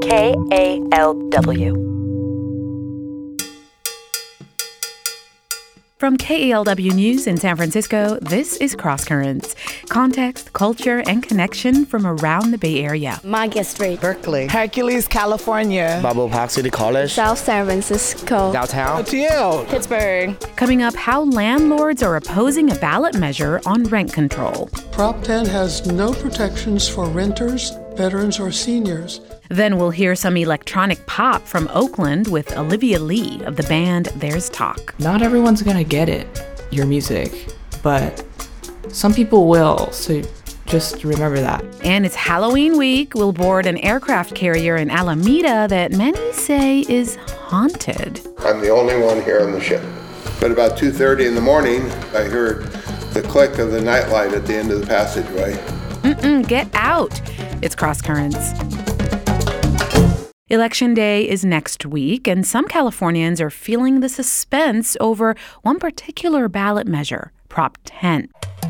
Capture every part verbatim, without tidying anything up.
K A L W. From K A L W News in San Francisco, this is Cross Currents. Context, culture, and connection from around the Bay Area. Market Street. Berkeley. Hercules, California. Bible Park City College. South San Francisco. Downtown. O T L. Pittsburgh. Coming up, how landlords are opposing a ballot measure on rent control. Prop ten has no protections for renters, veterans, or seniors. Then we'll hear some electronic pop from Oakland with Olivia Lee of the band There's Talk. Not everyone's gonna get it, your music, but some people will, so just remember that. And it's Halloween week. We'll board an aircraft carrier in Alameda that many say is haunted. I'm the only one here on the ship. But about two thirty in the morning, I heard the click of the nightlight at the end of the passageway. Mm-mm, get out. It's Cross Currents. Election Day is next week, and some Californians are feeling the suspense over one particular ballot measure, Prop ten.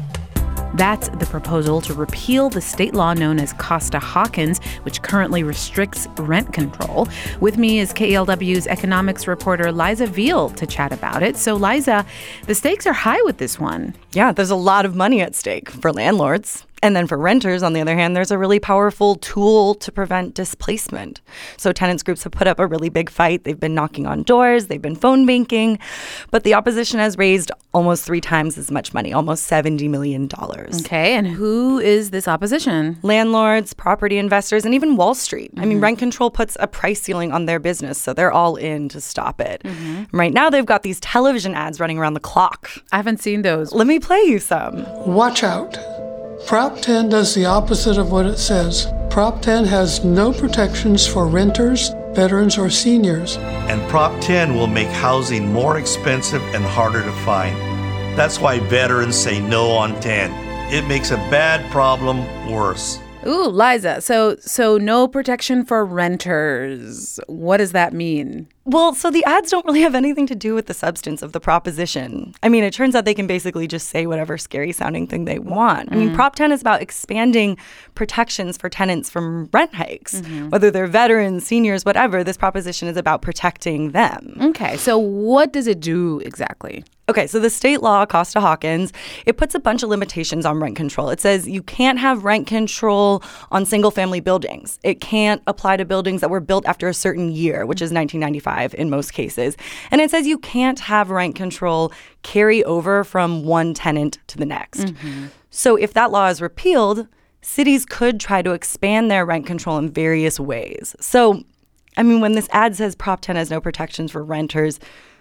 That's the proposal to repeal the state law known as Costa-Hawkins, which currently restricts rent control. With me is K A L W's economics reporter Liza Veal to chat about it. So, Liza, the stakes are high with this one. Yeah, there's a lot of money at stake for landlords. And then for renters, on the other hand, there's a really powerful tool to prevent displacement. So tenants groups have put up a really big fight. They've been knocking on doors. They've been phone banking. But the opposition has raised almost three times as much money, almost seventy million dollars. Okay, and who is this opposition? Landlords, property investors, and even Wall Street. Mm-hmm. I mean, rent control puts a price ceiling on their business, so they're all in to stop it. Mm-hmm. Right now, they've got these television ads running around the clock. I haven't seen those. Let me play you some. Watch out. Prop ten does the opposite of what it says. Prop ten has no protections for renters, veterans, or seniors. And Prop ten will make housing more expensive and harder to find. That's why veterans say no on ten. It makes a bad problem worse. Ooh, Liza, so so no protection for renters. What does that mean? Well, so the ads don't really have anything to do with the substance of the proposition. I mean, it turns out they can basically just say whatever scary-sounding thing they want. Mm. I mean, Prop ten is about expanding protections for tenants from rent hikes. Mm-hmm. Whether they're veterans, seniors, whatever, this proposition is about protecting them. Okay, so what does it do exactly? Okay, so the state law, Costa-Hawkins, it puts a bunch of limitations on rent control. It says you can't have rent control on single-family buildings. It can't apply to buildings that were built after a certain year, which is nineteen ninety-five in most cases. And it says you can't have rent control carry over from one tenant to the next. Mm-hmm. So if that law is repealed, cities could try to expand their rent control in various ways. So, I mean, when this ad says Prop ten has no protections for renters,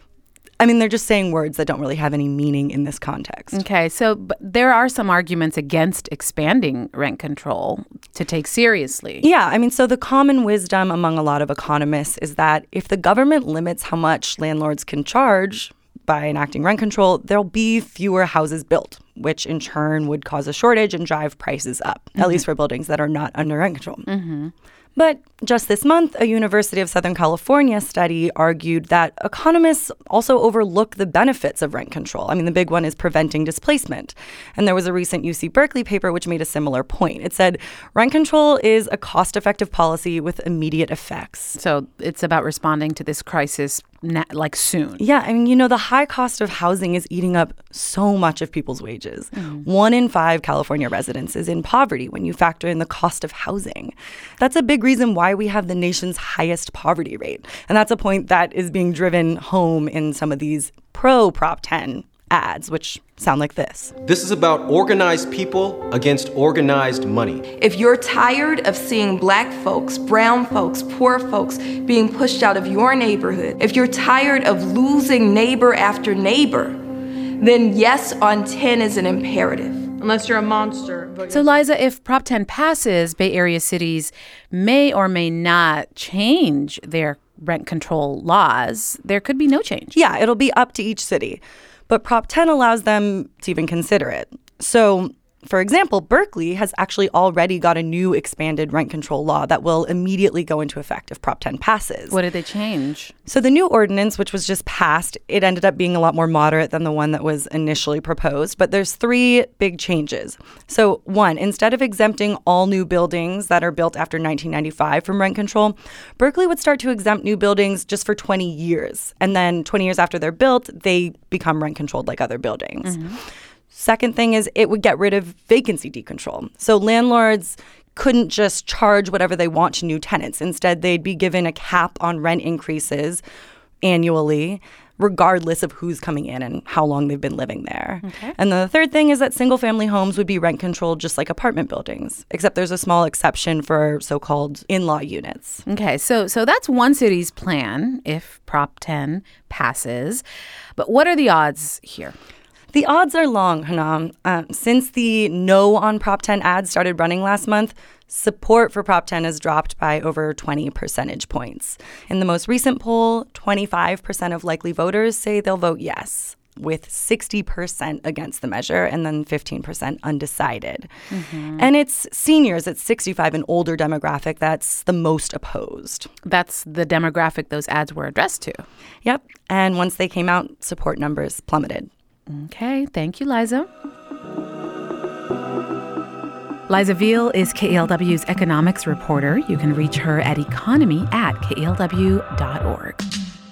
I mean, they're just saying words that don't really have any meaning in this context. Okay, so but there are some arguments against expanding rent control to take seriously. Yeah, I mean, so the common wisdom among a lot of economists is that if the government limits how much landlords can charge by enacting rent control, there'll be fewer houses built, which in turn would cause a shortage and drive prices up, mm-hmm. at least for buildings that are not under rent control. Mm-hmm. But just this month, a University of Southern California study argued that economists also overlook the benefits of rent control. I mean, the big one is preventing displacement. And there was a recent U C Berkeley paper which made a similar point. It said rent control is a cost-effective policy with immediate effects. So it's about responding to this crisis na- like soon. Yeah, I mean, you know, the high cost of housing is eating up so much of people's wages. Mm. One in five California residents is in poverty when you factor in the cost of housing. That's a big reason why we have the nation's highest poverty rate. And that's a point that is being driven home in some of these pro-Prop ten ads, which sound like this. This is about organized people against organized money. If you're tired of seeing black folks, brown folks, poor folks being pushed out of your neighborhood, if you're tired of losing neighbor after neighbor, then yes on ten is an imperative. Unless you're a monster. So, Liza, if Prop ten passes, Bay Area cities may or may not change their rent control laws. There could be no change. Yeah, it'll be up to each city. But Prop ten allows them to even consider it. So For example, Berkeley has actually already got a new expanded rent control law that will immediately go into effect if Prop ten passes. What did they change? So the new ordinance, which was just passed, it ended up being a lot more moderate than the one that was initially proposed. But there's three big changes. So one, instead of exempting all new buildings that are built after nineteen ninety-five from rent control, Berkeley would start to exempt new buildings just for twenty years. And then twenty years after they're built, they become rent controlled like other buildings. Mm-hmm. Second thing is it would get rid of vacancy decontrol. So landlords couldn't just charge whatever they want to new tenants. Instead, they'd be given a cap on rent increases annually, regardless of who's coming in and how long they've been living there. Okay. And the third thing is that single-family homes would be rent controlled just like apartment buildings, except there's a small exception for so-called in-law units. Okay, so so that's one city's plan if Prop ten passes. But what are the odds here? The odds are long, Hanam. Uh, since the no on Prop ten ads started running last month, support for Prop ten has dropped by over twenty percentage points. In the most recent poll, twenty-five percent of likely voters say they'll vote yes, with sixty percent against the measure and then fifteen percent undecided. Mm-hmm. And it's seniors at sixty-five and older demographic that's the most opposed. That's the demographic those ads were addressed to. Yep. And once they came out, support numbers plummeted. Okay, thank you, Liza. Liza Veal is K A L W's economics reporter. You can reach her at economy at K A L W dot org.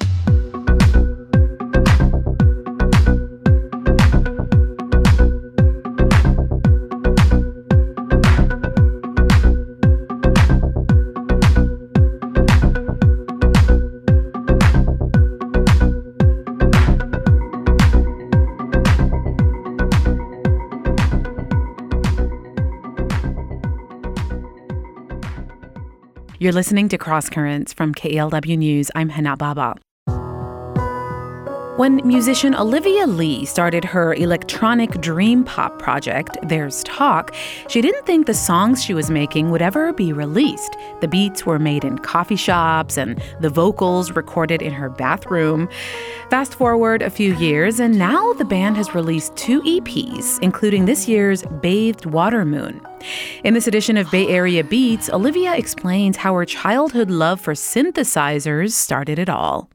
You're listening to Cross Currents from K A L W News. I'm Hana Baba. When musician Olivia Lee started her electronic dream pop project, There's Talk, she didn't think the songs she was making would ever be released. The beats were made in coffee shops and the vocals recorded in her bathroom. Fast forward a few years, and now the band has released two E Ps, including this year's Bathed Water Moon. In this edition of Bay Area Beats, Olivia explains how her childhood love for synthesizers started it all.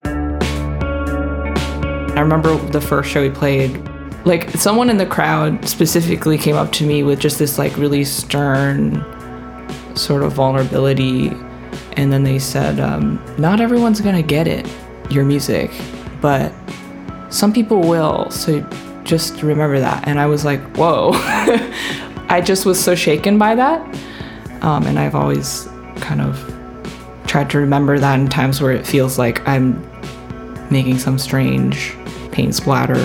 I remember the first show we played, like someone in the crowd specifically came up to me with just this like really stern sort of vulnerability. And then they said, um, not everyone's gonna get it, your music, but some people will. So just remember that. And I was like, whoa. I just was so shaken by that. Um, and I've always kind of tried to remember that in times where it feels like I'm making some strange paint splatter.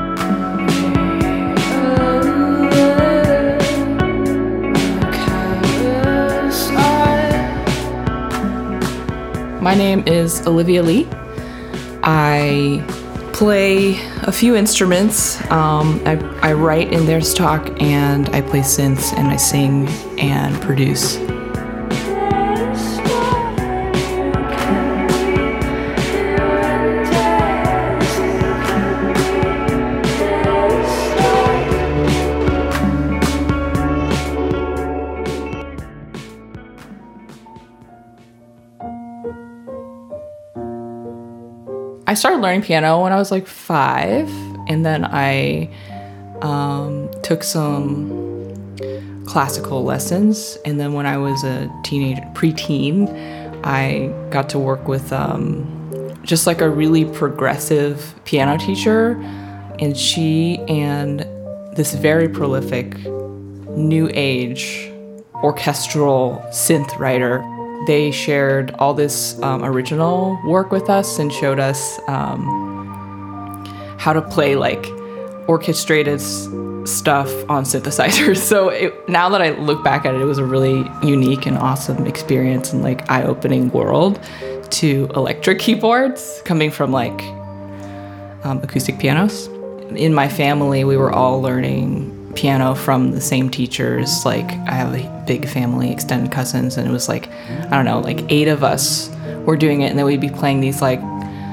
My name is Olivia Lee. I play a few instruments. Um, I, I write in There's Talk, and I play synths, and I sing and produce. I started learning piano when I was like five, and then I um, took some classical lessons. And then when I was a teenager, preteen, I got to work with um, just like a really progressive piano teacher. And she and this very prolific new age orchestral synth writer, they shared all this um, original work with us and showed us um, how to play like orchestrated s- stuff on synthesizers. So it, now that I look back at it, it was a really unique and awesome experience and like eye-opening world to electric keyboards coming from like um, acoustic pianos. In my family, we were all learning piano from the same teachers. Like I have a big family, extended cousins, and it was like, I don't know, like eight of us were doing it, and then we'd be playing these like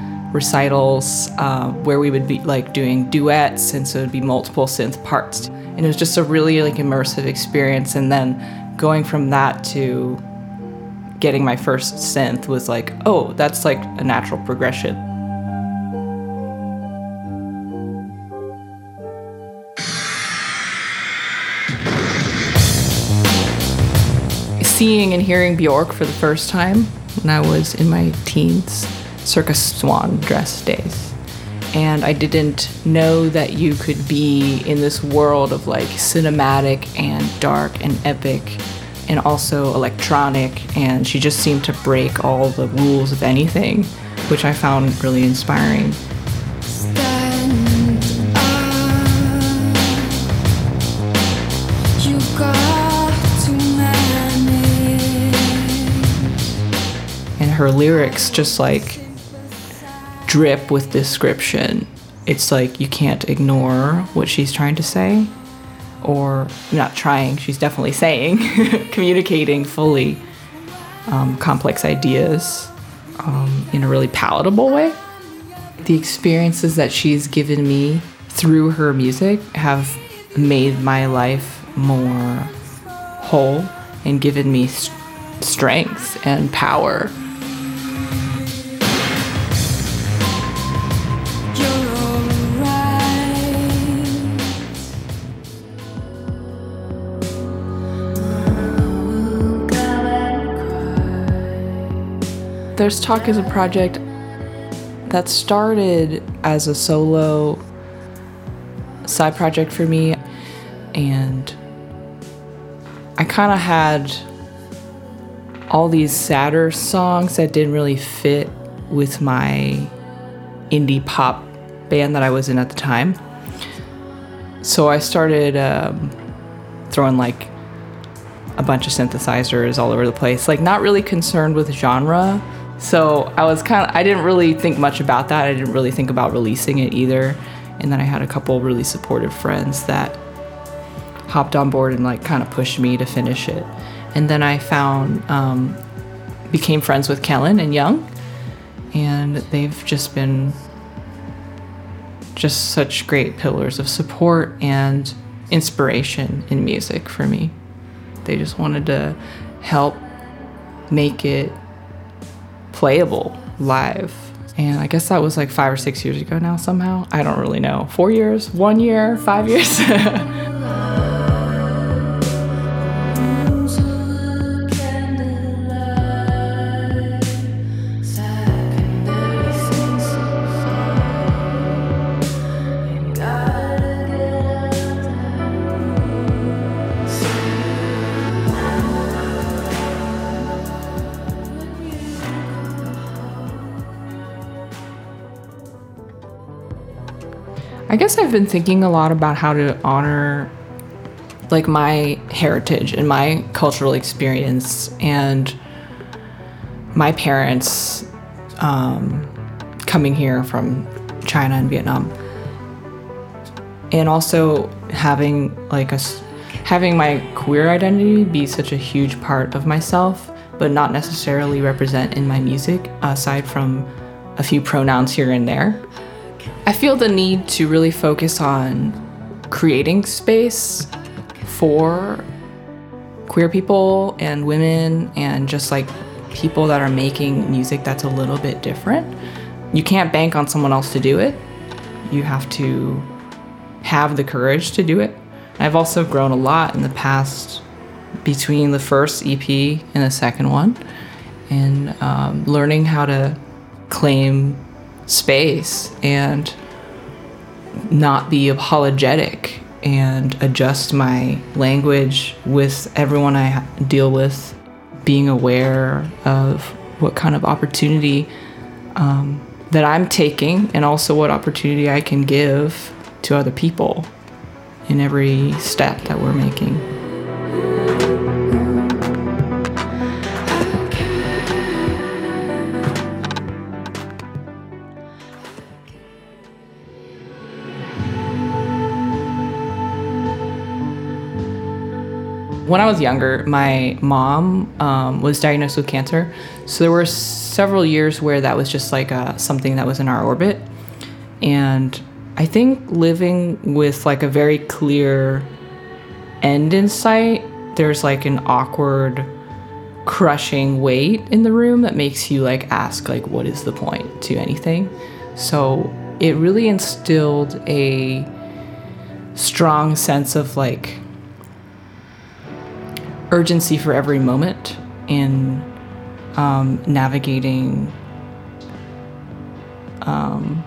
recitals uh, where we would be like doing duets, and so it'd be multiple synth parts. And it was just a really like immersive experience. And then going from that to getting my first synth was like, oh, that's like a natural progression. Seeing and hearing Bjork for the first time when I was in my teens, circa swan dress days. And I didn't know that you could be in this world of like cinematic and dark and epic and also electronic, and she just seemed to break all the rules of anything, which I found really inspiring. And her lyrics just like drip with description. It's like you can't ignore what she's trying to say, or not trying, she's definitely saying, communicating fully um, complex ideas um, in a really palatable way. The experiences that she's given me through her music have made my life more whole and given me st- strength and power. There's Talk is a project that started as a solo side project for me, and I kind of had all these sadder songs that didn't really fit with my indie pop band that I was in at the time. So I started um, throwing like a bunch of synthesizers all over the place, like not really concerned with genre. So I was kind of, I didn't really think much about that. I didn't really think about releasing it either. And then I had a couple really supportive friends that hopped on board and like kind of pushed me to finish it. And then I found, um, became friends with Kellen and Young, and they've just been just such great pillars of support and inspiration in music for me. They just wanted to help make it playable live. And I guess that was like five or six years ago now somehow. I don't really know. Four years? One year? Five years? I guess I've been thinking a lot about how to honor like my heritage and my cultural experience and my parents um, coming here from China and Vietnam, and also having like a having my queer identity be such a huge part of myself, but not necessarily represent in my music aside from a few pronouns here and there. I feel the need to really focus on creating space for queer people and women and just like people that are making music that's a little bit different. You can't bank on someone else to do it. You have to have the courage to do it. I've also grown a lot in the past between the first E P and the second one, and um, learning how to claim space and not be apologetic and adjust my language with everyone I deal with, being aware of what kind of opportunity um, that I'm taking and also what opportunity I can give to other people in every step that we're making. When I was younger, my mom um, was diagnosed with cancer. So there were several years where that was just like a, something that was in our orbit. And I think living with like a very clear end in sight, there's like an awkward, crushing weight in the room that makes you like ask like, what is the point to anything? So it really instilled a strong sense of like urgency for every moment in um, navigating um,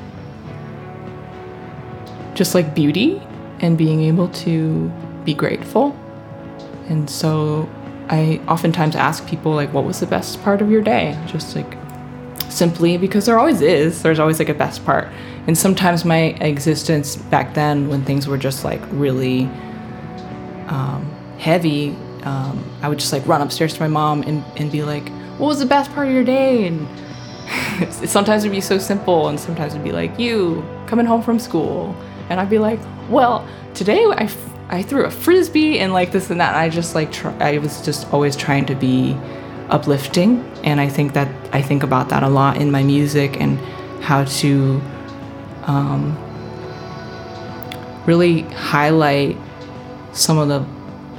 just like beauty and being able to be grateful. And so I oftentimes ask people like, what was the best part of your day? Just like simply because there always is, there's always like a best part. And sometimes my existence back then when things were just like really um, heavy, um, I would just like run upstairs to my mom and, and be like, what was the best part of your day? And sometimes it'd be so simple, and sometimes it'd be like, you coming home from school. And I'd be like, well, today I, I threw a frisbee and like this and that. And I just like, try, I was just always trying to be uplifting. And I think that I think about that a lot in my music and how to um, really highlight some of the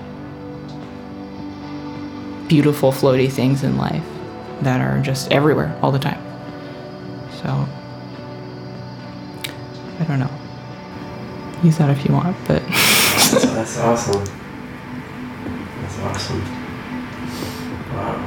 beautiful floaty things in life that are just everywhere all the time. So, I don't know. Use that if you want, but... that's, that's awesome. That's awesome. Wow.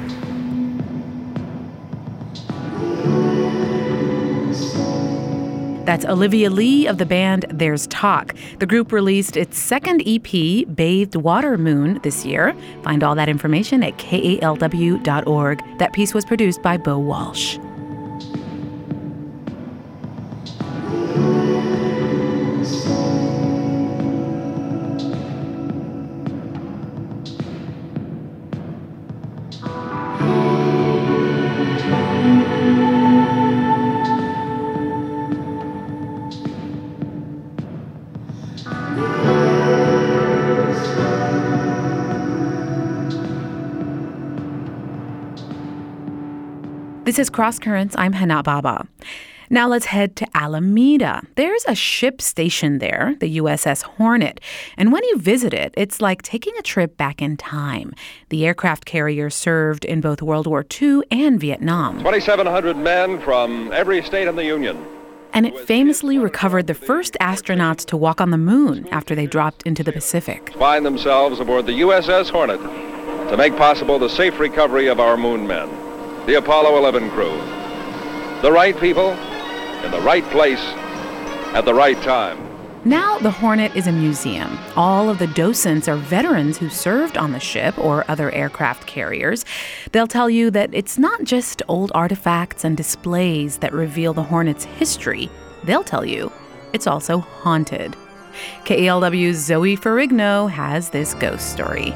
That's Olivia Lee of the band There's Talk. The group released its second E P, Bathed Water Moon, this year. Find all that information at K A L W dot org. That piece was produced by Bo Walsh. This is Cross Currents. I'm Hana Baba. Now let's head to Alameda. There's a ship stationed there, the U S S Hornet. And when you visit it, it's like taking a trip back in time. The aircraft carrier served in both World War Two and Vietnam. twenty-seven hundred men from every state in the Union. And it famously recovered the first astronauts to walk on the moon after they dropped into the Pacific. Find themselves aboard the U S S Hornet to make possible the safe recovery of our moon men, the Apollo eleven crew. The right people in the right place at the right time. Now the Hornet is a museum. All of the docents are veterans who served on the ship or other aircraft carriers. They'll tell you that it's not just old artifacts and displays that reveal the Hornet's history. They'll tell you it's also haunted. K A L W's Zoe Ferrigno has this ghost story.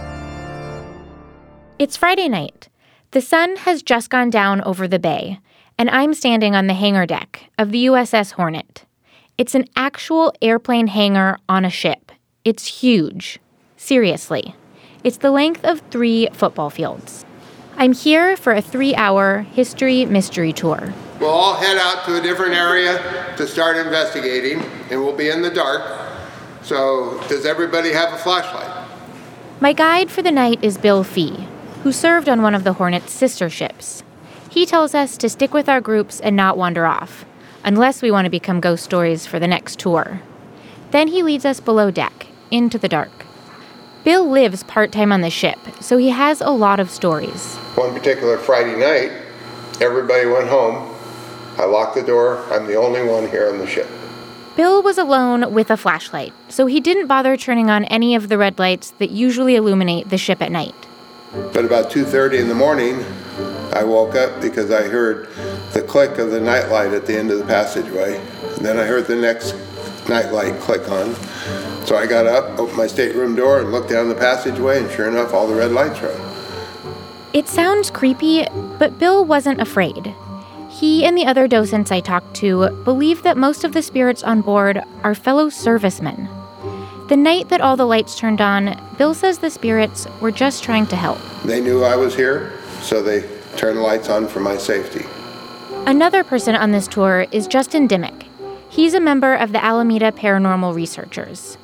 It's Friday night. The sun has just gone down over the bay, and I'm standing on the hangar deck of the U S S Hornet. It's an actual airplane hangar on a ship. It's huge. Seriously. It's the length of three football fields. I'm here for a three-hour history mystery tour. We'll all head out to a different area to start investigating, and we'll be in the dark. So, does everybody have a flashlight? My guide for the night is Bill Fee, who served on one of the Hornet's sister ships. He tells us to stick with our groups and not wander off, unless we want to become ghost stories for the next tour. Then he leads us below deck, into the dark. Bill lives part-time on the ship, so he has a lot of stories. One particular Friday night, everybody went home. I locked the door. I'm the only one here on the ship. Bill was alone with a flashlight, so he didn't bother turning on any of the red lights that usually illuminate the ship at night. But about two thirty in the morning, I woke up because I heard the click of the nightlight at the end of the passageway. And then I heard the next nightlight click on. So I got up, opened my stateroom door, and looked down the passageway, and sure enough, all the red lights were on. It sounds creepy, but Bill wasn't afraid. He and the other docents I talked to believe that most of the spirits on board are fellow servicemen. The night that all the lights turned on, Bill says the spirits were just trying to help. They knew I was here, so they turned the lights on for my safety. Another person on this tour is Justin Dimmick. He's a member of the Alameda Paranormal Researchers.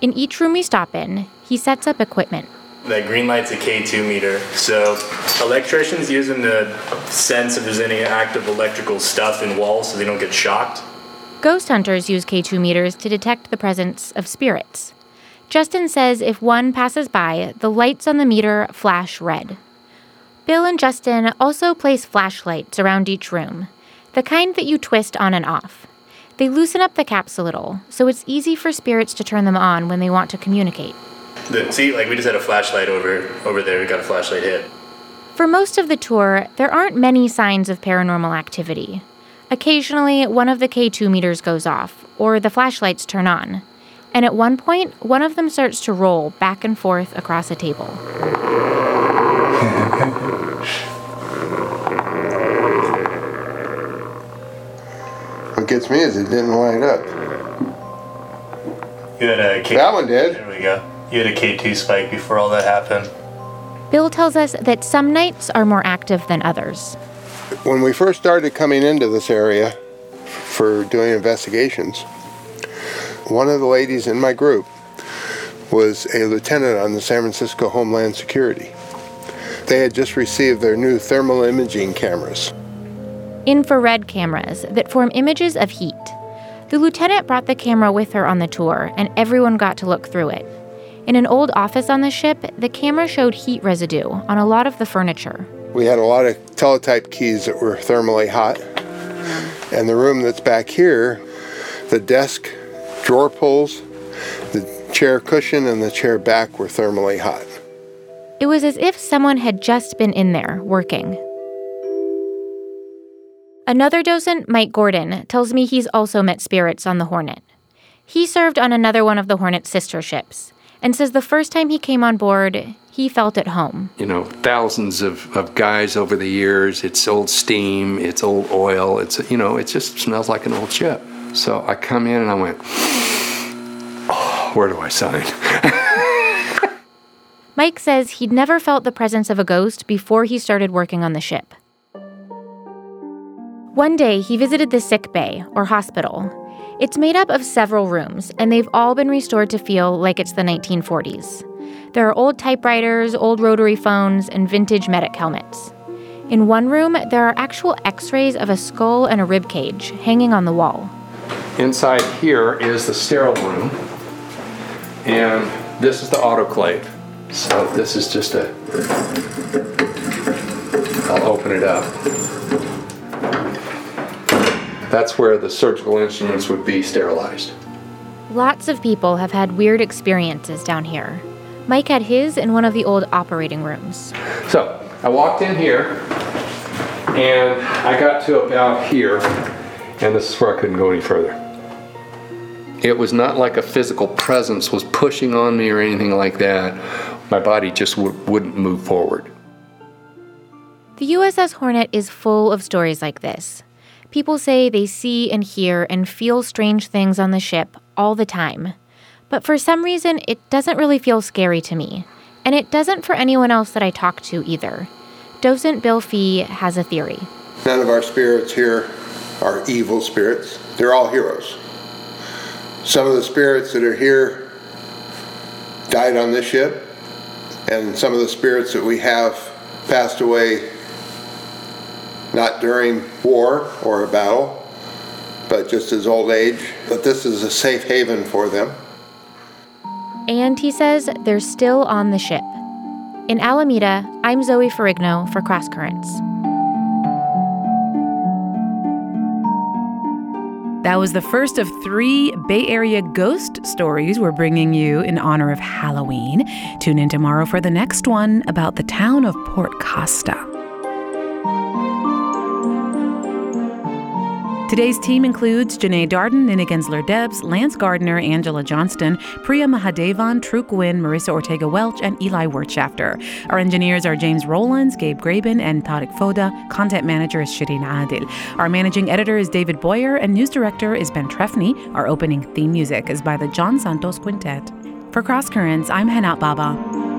In each room we stop in, he sets up equipment. That green light's a K two meter, so electricians use them to sense if there's any active electrical stuff in walls so they don't get shocked. Ghost hunters use K two meters to detect the presence of spirits. Justin says if one passes by, the lights on the meter flash red. Bill and Justin also place flashlights around each room, the kind that you twist on and off. They loosen up the caps a little, so it's easy for spirits to turn them on when they want to communicate. The, see, like we just had a flashlight over over there. We got a flashlight hit. For most of the tour, there aren't many signs of paranormal activity. Occasionally, one of the K two meters goes off, or the flashlights turn on. And at one point, one of them starts to roll back and forth across a table. What gets me is it didn't light up. You had a K- that one did. There we go. You had a K two spike before all that happened. Bill tells us that some nights are more active than others. When we first started coming into this area for doing investigations, one of the ladies in my group was a lieutenant on the San Francisco Homeland Security. They had just received their new thermal imaging cameras. Infrared cameras that form images of heat. The lieutenant brought the camera with her on the tour, and everyone got to look through it. In an old office on the ship, the camera showed heat residue on a lot of the furniture. We had a lot of teletype keys that were thermally hot. And the room that's back here, the desk drawer pulls, the chair cushion, and the chair back were thermally hot. It was as if someone had just been in there working. Another docent, Mike Gordon, tells me he's also met spirits on the Hornet. He served on another one of the Hornet's sister ships, and says the first time he came on board, he felt at home. You know, thousands of, of guys over the years. It's old steam, it's old oil, it's, you know, it just smells like an old ship. So I come in and I went, oh, where do I sign? Mike says he'd never felt the presence of a ghost before he started working on the ship. One day, he visited the sick bay, or hospital. It's made up of several rooms, and they've all been restored to feel like it's the nineteen forties. There are old typewriters, old rotary phones, and vintage medic helmets. In one room, there are actual x-rays of a skull and a rib cage hanging on the wall. Inside here is the sterile room, and this is the autoclave. So this is just a, I'll open it up. That's where the surgical instruments would be sterilized. Lots of people have had weird experiences down here. Mike had his in one of the old operating rooms. So I walked in here, and I got to about here, and this is where I couldn't go any further. It was not like a physical presence was pushing on me or anything like that. My body just w- wouldn't move forward. The U S S Hornet is full of stories like this. People say they see and hear and feel strange things on the ship all the time. But for some reason, it doesn't really feel scary to me. And it doesn't for anyone else that I talk to either. Docent Bill Fee has a theory. None of our spirits here are evil spirits. They're all heroes. Some of the spirits that are here died on this ship, and some of the spirits that we have passed away not during war or a battle, but just as old age. But this is a safe haven for them. And he says they're still on the ship. In Alameda, I'm Zoe Ferrigno for Cross Currents. That was the first of three Bay Area ghost stories we're bringing you in honor of Halloween. Tune in tomorrow for the next one about the town of Port Costa. Today's team includes Janae Darden, Nina Gensler-Debs, Lance Gardner, Angela Johnston, Priya Mahadevan, True Gwynn, Marissa Ortega-Welch, and Eli Wirtschafter. Our engineers are James Rowlands, Gabe Graben, and Tariq Foda. Content manager is Shireen Adil. Our managing editor is David Boyer, and news director is Ben Trefny. Our opening theme music is by the John Santos Quintet. For Cross Currents, I'm Henat Baba.